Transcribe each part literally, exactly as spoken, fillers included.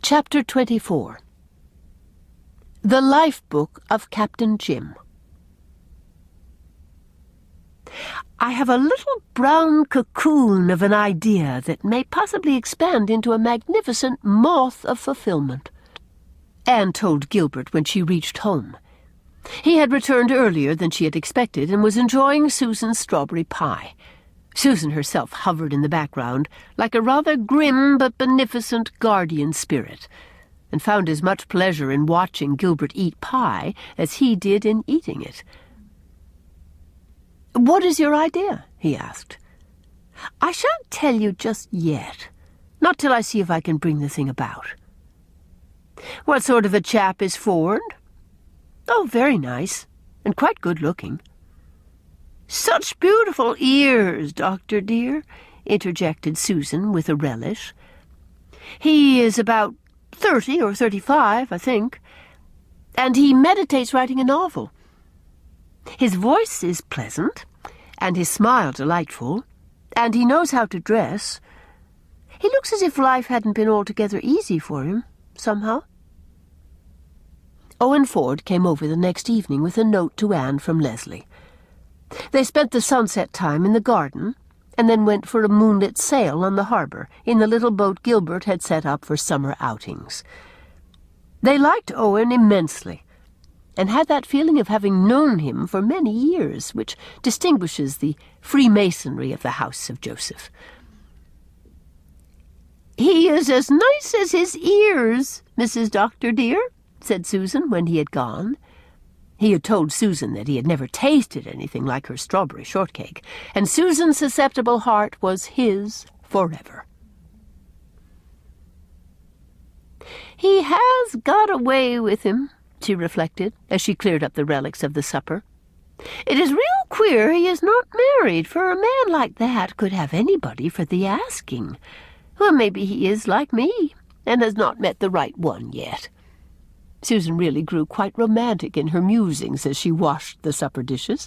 Chapter twenty-four. The Life Book of Captain Jim. I have a little brown cocoon of an idea that may possibly expand into a magnificent moth of fulfillment, Anne told Gilbert when she reached home. He had returned earlier than she had expected and was enjoying Susan's strawberry pie. Susan herself hovered in the background like a rather grim but beneficent guardian spirit, and found as much pleasure in watching Gilbert eat pie as he did in eating it. "What is your idea?" he asked. "I shan't tell you just yet, not till I see if I can bring the thing about." "What sort of a chap is Ford?" "Oh, very nice, and quite good-looking." "Such beautiful ears, Doctor dear," interjected Susan with a relish. "He is about thirty or thirty-five, I think, and he meditates writing a novel. His voice is pleasant, and his smile delightful, and he knows how to dress. He looks as if life hadn't been altogether easy for him, somehow." Owen Ford came over the next evening with a note to Anne from Leslie. They spent the sunset time in the garden, and then went for a moonlit sail on the harbour in the little boat Gilbert had set up for summer outings. They liked Owen immensely, and had that feeling of having known him for many years, which distinguishes the Freemasonry of the house of Joseph. "He is as nice as his ears, Missus Doctor dear," said Susan when he had gone. He had told Susan that he had never tasted anything like her strawberry shortcake, and Susan's susceptible heart was his forever. "He has got away with him," she reflected, as she cleared up the relics of the supper. "It is real queer he is not married, for a man like that could have anybody for the asking. Well, maybe he is like me, and has not met the right one yet." Susan really grew quite romantic in her musings as she washed the supper dishes.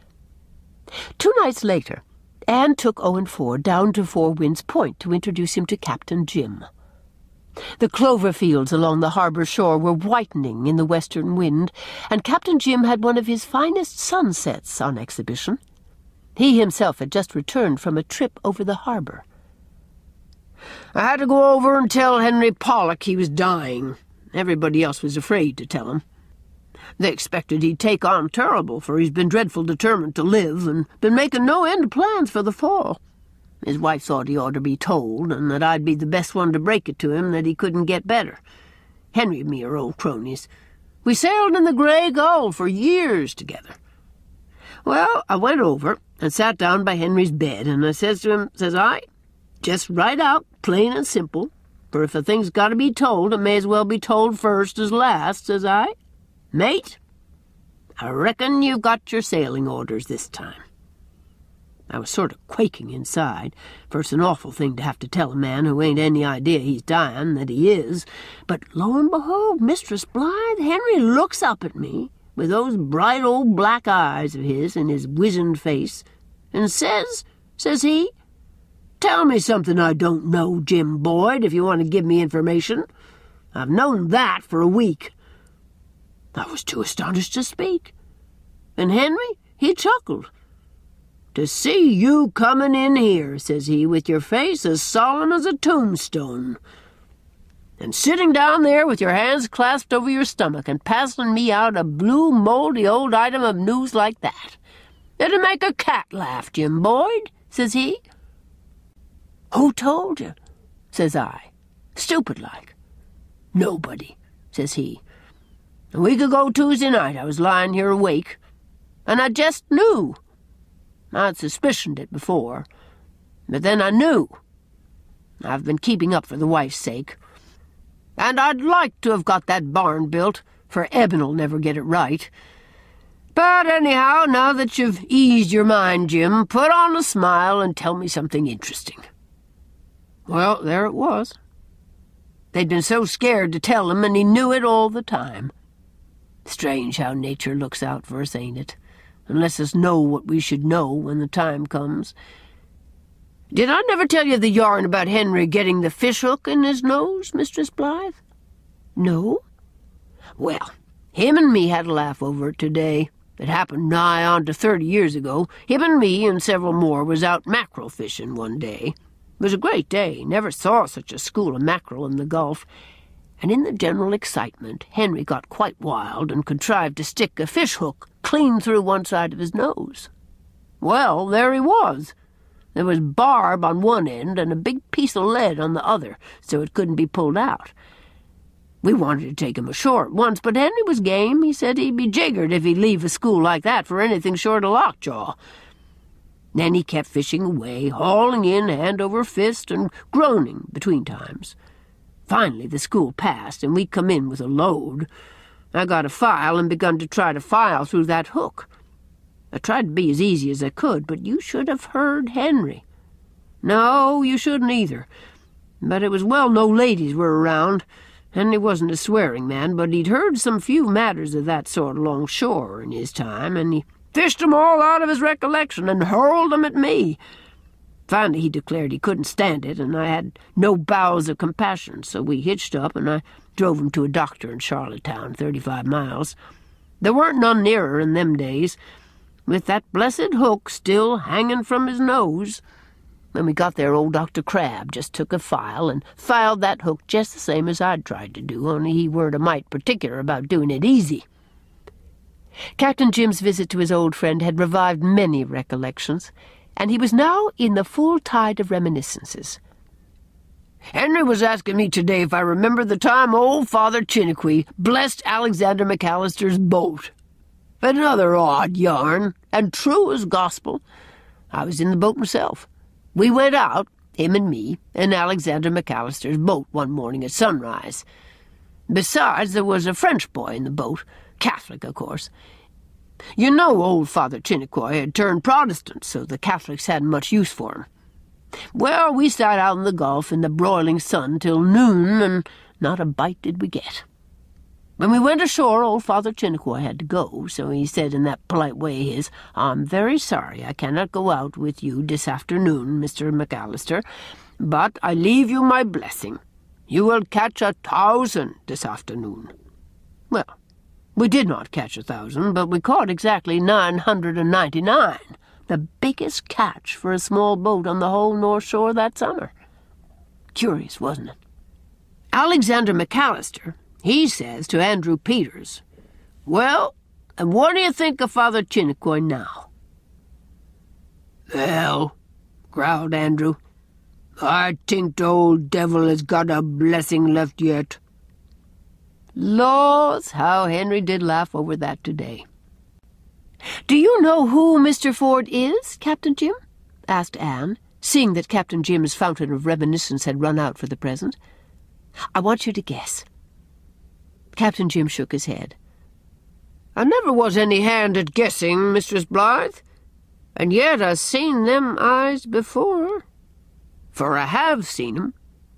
Two nights later, Anne took Owen Ford down to Four Winds Point to introduce him to Captain Jim. The clover fields along the harbour shore were whitening in the western wind, and Captain Jim had one of his finest sunsets on exhibition. He himself had just returned from a trip over the harbour. "I had to go over and tell Henry Pollock he was dying. Everybody else was afraid to tell him. They expected he'd take on terrible, for he's been dreadful determined to live, and been making no end of plans for the fall. His wife thought he ought to be told, and that I'd be the best one to break it to him that he couldn't get better. Henry and me are old cronies. We sailed in the Grey Gull for years together. Well, I went over and sat down by Henry's bed, and I says to him, says I, just right out, plain and simple, for if a thing's got to be told, it may as well be told first as last, says I. Mate, I reckon you've got your sailing orders this time." I was sort of quaking inside, for it's an awful thing to have to tell a man who ain't any idea he's dying that he is. But lo and behold, Mistress Blythe, Henry looks up at me with those bright old black eyes of his in his wizened face, and says, says he, "Tell me something I don't know, Jim Boyd, if you want to give me information. I've known that for a week." I was too astonished to speak. And Henry, he chuckled. "To see you coming in here," says he, "with your face as solemn as a tombstone, and sitting down there with your hands clasped over your stomach and passing me out a blue, mouldy old item of news like that. It'd make a cat laugh, Jim Boyd," says he. "Who told you?" says I, stupid-like. "Nobody," says he. "A week ago Tuesday night I was lying here awake, and I just knew. I'd suspicioned it before, but then I knew. I've been keeping up for the wife's sake, and I'd like to have got that barn built, for Eben'll never get it right. But anyhow, now that you've eased your mind, Jim, put on a smile and tell me something interesting." Well, there it was. They'd been so scared to tell him, and he knew it all the time. Strange how nature looks out for us, ain't it? And lets us know what we should know when the time comes. Did I never tell you the yarn about Henry getting the fishhook in his nose, Mistress Blythe? No? Well, him and me had a laugh over it today. It happened nigh on to thirty years ago. Him and me and several more was out mackerel fishing one day. It was a great day. Never saw such a school of mackerel in the Gulf. And in the general excitement, Henry got quite wild and contrived to stick a fishhook clean through one side of his nose. Well, there he was. There was barb on one end and a big piece of lead on the other, so it couldn't be pulled out. We wanted to take him ashore at once, but Henry was game. He said he'd be jiggered if he'd leave a school like that for anything short of lockjaw. Then he kept fishing away, hauling in hand over fist and groaning between times. Finally the school passed, and we come in with a load. I got a file and begun to try to file through that hook. I tried to be as easy as I could, but you should have heard Henry. No, you shouldn't either. But it was well no ladies were around. Henry wasn't a swearing man, but he'd heard some few matters of that sort along shore in his time, and he fished 'em all out of his recollection and hurled 'em at me. Finally he declared he couldn't stand it, and I had no bowels of compassion, so we hitched up, and I drove him to a doctor in Charlottetown, thirty-five miles. There weren't none nearer in them days, with that blessed hook still hanging from his nose. When we got there, old Doctor Crabbe just took a file and filed that hook just the same as I'd tried to do, only he weren't a mite particular about doing it easy. Captain Jim's visit to his old friend had revived many recollections, and he was now in the full tide of reminiscences. Henry was asking me today if I remember the time old Father Chiniquy blessed Alexander McAllister's boat. Another odd yarn, and true as gospel. I was in the boat myself. We went out, him and me, in Alexander McAllister's boat one morning at sunrise. Besides, there was a French boy in the boat, Catholic, of course. You know old Father Chiniquy had turned Protestant, so the Catholics hadn't much use for him. Well, we sat out in the Gulf in the broiling sun till noon, and not a bite did we get. When we went ashore, old Father Chiniquy had to go, so he said in that polite way his, "I'm very sorry I cannot go out with you this afternoon, Mister McAllister, but I leave you my blessing. You will catch a thousand this afternoon." Well, we did not catch a thousand, but we caught exactly nine hundred and ninety-nine, the biggest catch for a small boat on the whole North Shore that summer. Curious, wasn't it? Alexander McAllister, he says to Andrew Peters, "Well, and what do you think of Father Chiniquy now?" "Well," growled Andrew, "I think the old devil has got a blessing left yet." Laws, how Henry did laugh over that today. "Do you know who Mister Ford is, Captain Jim?" asked Anne, seeing that Captain Jim's fountain of reminiscence had run out for the present. "I want you to guess." Captain Jim shook his head. "I never was any hand at guessing, Mistress Blythe, and yet I've seen them eyes before, for I have seen 'em."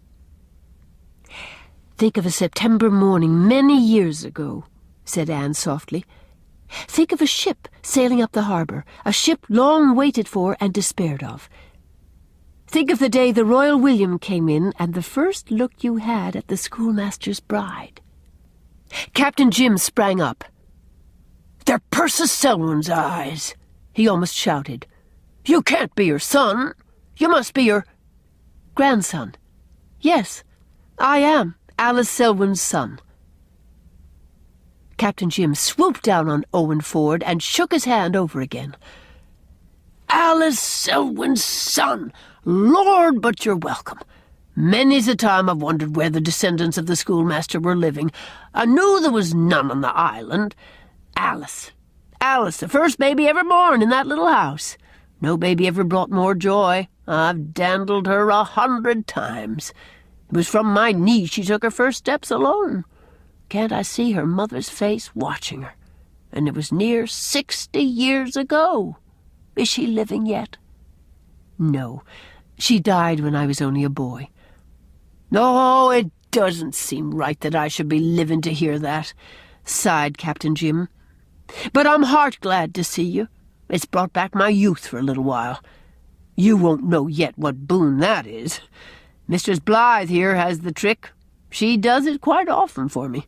"Think of a September morning many years ago," said Anne softly. "Think of a ship sailing up the harbour, a ship long waited for and despaired of. Think of the day the Royal William came in and the first look you had at the schoolmaster's bride." Captain Jim sprang up. "They're Persis Selwyn's eyes," he almost shouted. "You can't be your son. You must be your—" "Grandson. Yes, I am Alice Selwyn's son." Captain Jim swooped down on Owen Ford and shook his hand over again. "Alice Selwyn's son! Lord, but you're welcome. Many's the time I've wondered where the descendants of the schoolmaster were living. I knew there was none on the island. Alice. Alice, the first baby ever born in that little house. No baby ever brought more joy. I've dandled her a hundred times. It was from my knee she took her first steps alone. Can't I see her mother's face watching her? And it was near sixty years ago. Is she living yet?" "No, she died when I was only a boy." "Oh, it doesn't seem right that I should be living to hear that," sighed Captain Jim. "But I'm heart glad to see you. It's brought back my youth for a little while. You won't know yet what boon that is. Mistress Blythe here has the trick. She does it quite often for me."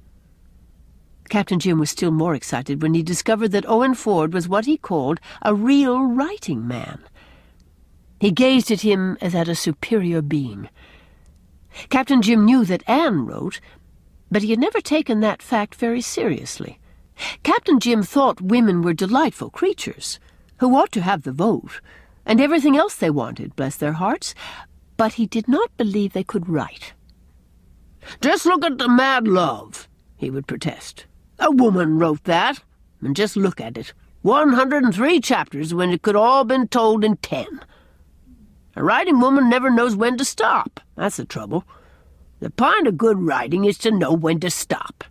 Captain Jim was still more excited when he discovered that Owen Ford was what he called a real writing man. He gazed at him as at a superior being. Captain Jim knew that Anne wrote, but he had never taken that fact very seriously. Captain Jim thought women were delightful creatures, who ought to have the vote, and everything else they wanted, bless their hearts, but he did not believe they could write. "Just look at the Mad Love," he would protest. "A woman wrote that, and just look at it. One hundred and three chapters when it could all been told in ten. A writing woman never knows when to stop. That's the trouble. The point of good writing is to know when to stop."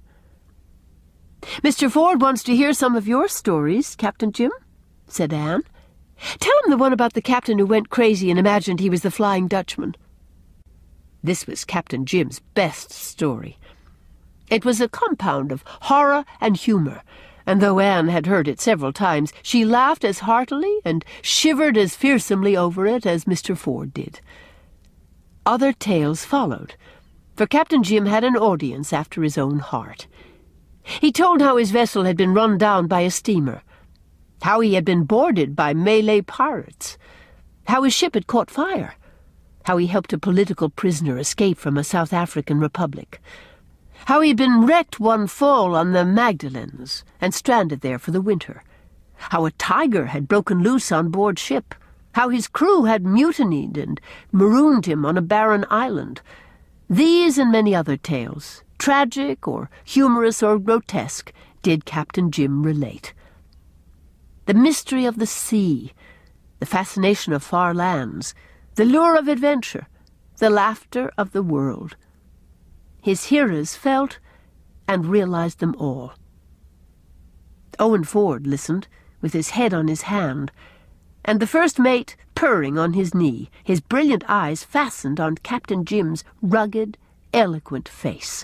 "Mister Ford wants to hear some of your stories, Captain Jim," said Anne. "Tell him the one about the captain who went crazy and imagined he was the Flying Dutchman." This was Captain Jim's best story. It was a compound of horror and humour, and though Anne had heard it several times, she laughed as heartily and shivered as fearsomely over it as Mister Ford did. Other tales followed, for Captain Jim had an audience after his own heart. He told how his vessel had been run down by a steamer, how he had been boarded by Malay pirates, how his ship had caught fire, how he helped a political prisoner escape from a South African republic, how he had been wrecked one fall on the Magdalens and stranded there for the winter, how a tiger had broken loose on board ship, how his crew had mutinied and marooned him on a barren island. These and many other tales, tragic or humorous or grotesque, did Captain Jim relate. The mystery of the sea, the fascination of far lands, the lure of adventure, the laughter of the world. His hearers felt and realized them all. Owen Ford listened, with his head on his hand, and the first mate purring on his knee, his brilliant eyes fastened on Captain Jim's rugged, eloquent face.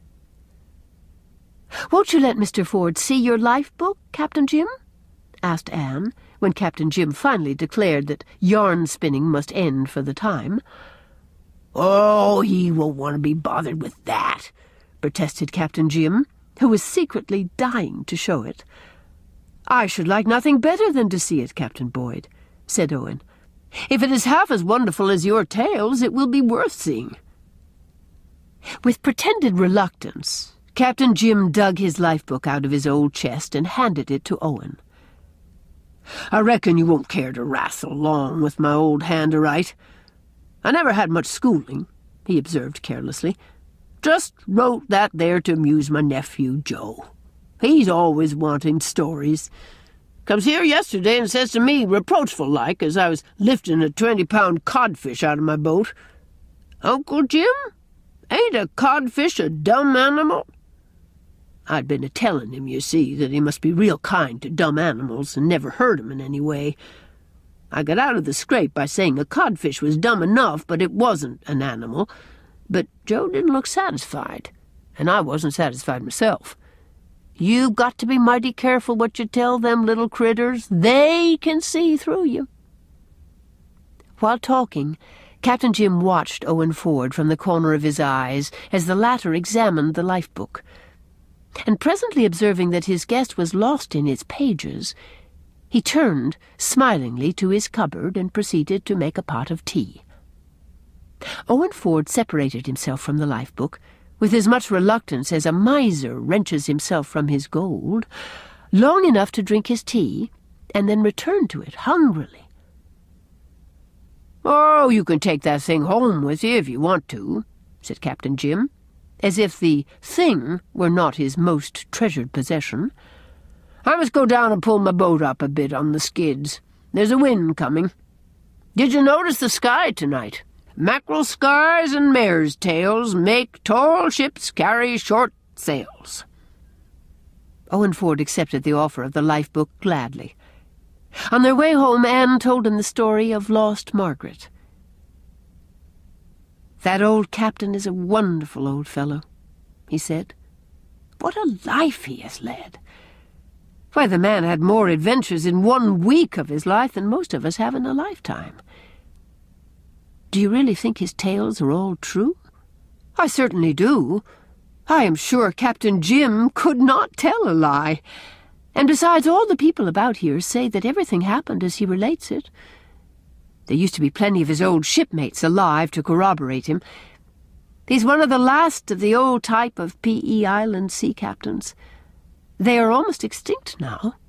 "Won't you let Mister Ford see your life-book, Captain Jim?" asked Anne, when Captain Jim finally declared that yarn-spinning must end for the time. "Oh, he won't want to be bothered with that," protested Captain Jim, who was secretly dying to show it. "I should like nothing better than to see it, Captain Boyd," said Owen. "If it is half as wonderful as your tales, it will be worth seeing." With pretended reluctance, Captain Jim dug his life-book out of his old chest and handed it to Owen. "I reckon you won't care to wrestle long with my old hand to write. I never had much schooling," he observed carelessly. "Just wrote that there to amuse my nephew Joe. He's always wanting stories. Comes here yesterday and says to me, reproachful-like, as I was lifting a twenty-pound codfish out of my boat, 'Uncle Jim, ain't a codfish a dumb animal?' I'd been a-telling him, you see, that he must be real kind to dumb animals and never hurt 'em in any way. I got out of the scrape by saying a codfish was dumb enough, but it wasn't an animal. But Joe didn't look satisfied, and I wasn't satisfied myself. You got to be mighty careful what you tell them little critters. They can see through you." While talking, Captain Jim watched Owen Ford from the corner of his eyes as the latter examined the life-book, and presently observing that his guest was lost in its pages, he turned smilingly to his cupboard and proceeded to make a pot of tea. Owen Ford separated himself from the life-book with as much reluctance as a miser wrenches himself from his gold, long enough to drink his tea, and then returned to it hungrily. "Oh, you can take that thing home with you if you want to," said Captain Jim, as if the thing were not his most treasured possession. "I must go down and pull my boat up a bit on the skids. There's a wind coming. Did you notice the sky tonight? Mackerel skies and mare's tails make tall ships carry short sails." Owen Ford accepted the offer of the life-book gladly. On their way home, Anne told him the story of lost Margaret. "That old captain is a wonderful old fellow," he said. "What a life he has led! Why, the man had more adventures in one week of his life than most of us have in a lifetime. Do you really think his tales are all true? I certainly do. I am sure Captain Jim could not tell a lie. And besides, all the people about here say that everything happened as he relates it. There used to be plenty of his old shipmates alive to corroborate him. He's one of the last of the old type of P E Island sea captains. They are almost extinct now.